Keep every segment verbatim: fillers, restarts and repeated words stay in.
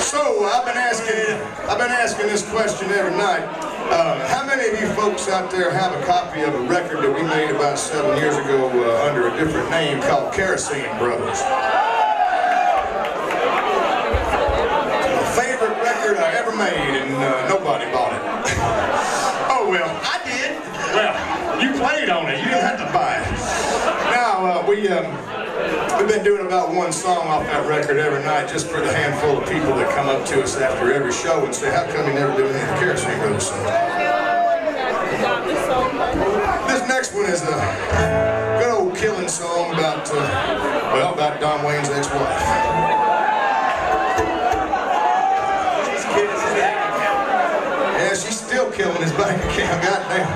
So I've been asking, I've been asking this question every night. Uh, how many of you folks out there have a copy of a record that we made about seven years ago uh, under a different name called Kerosene Brothers? My favorite record I ever made, and uh, nobody bought it. Oh well, I did. well, you played on it. You didn't have to buy it. Now uh, we. Um, We've been doing about one song off that record every night just for the handful of people that come up to us after every show and say, how come you never do any of the Kerosene Brothers songs? This next one is a good old killing song about, uh, well, about Don Wayne's ex-wife. Yeah, she's still killing his bank account, goddamn.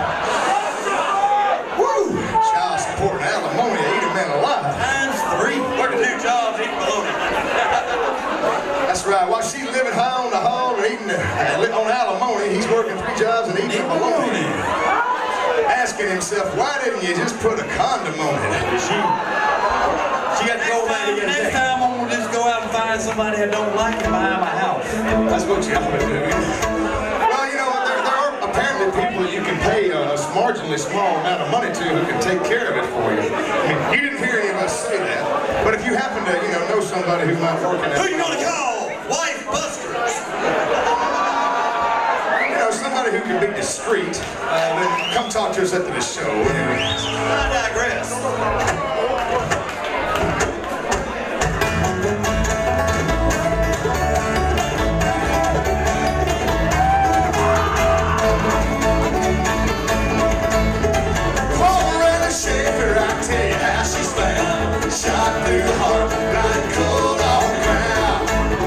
Woo! Child support and alimony, eat a man alive. Three, working two jobs, eating bologna. That's right. While she's living high on the hog and eating uh, on alimony, he's working three jobs and eating bologna. Asking himself, why didn't you just put a condom on it? She, she got the old lady. Next time I'm gonna just go out and find somebody I don't like and buy my house. That's what you ought to do. Well, you know, there, there are apparently people you can pay a, a marginally small amount of money to who can take care of it for you. I mean, you didn't hear any of us say that. But if you happen to, you know, know somebody who might work in that... Who you gonna call? Wife Busters. You know, somebody who can be discreet, uh, then come talk to us after the show. I digress. Shot through the heart, like cold on the ground.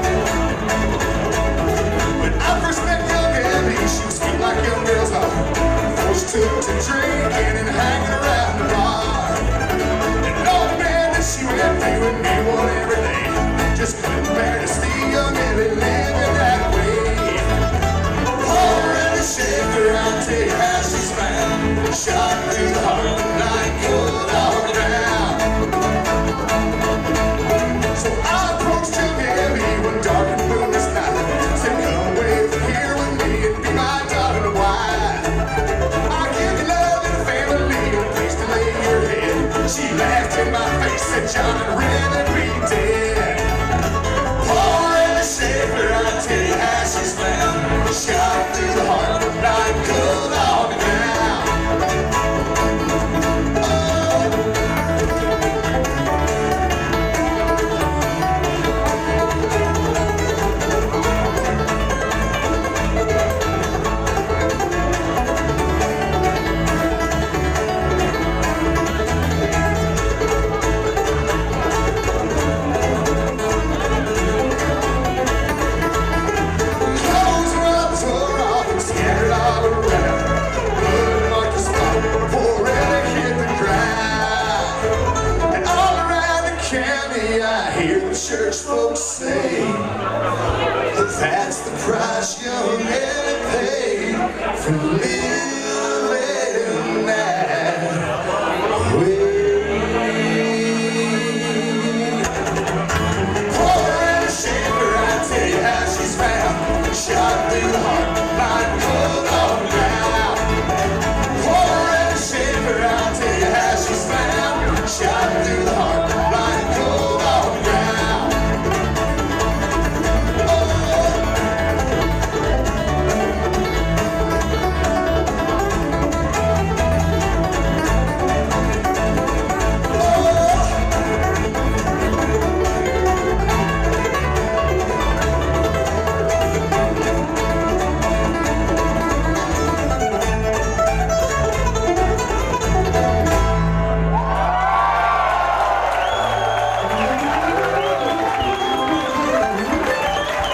When I first met young Abby, she was sweet like young girls are. Forced took to drinking and hanging around the bar. And all the man that she went through and me one every day. Just couldn't bear to see young Abby living that way. Pour her in the shaker, I'll tell you how she's found. Shot through the heart, like cold on the ground. So I approached young Abby one dark and moonless night. Said, come away from here with me and be my darling wife. I'll give you love and a family and a place to lay your head. She laughed in my face, said, John, I'd rather be dead. Pour in the shaker, I'll tell you how she's found. Shot through the heart, like cold on the ground. Church folks say that that's the price young Abby paid for living.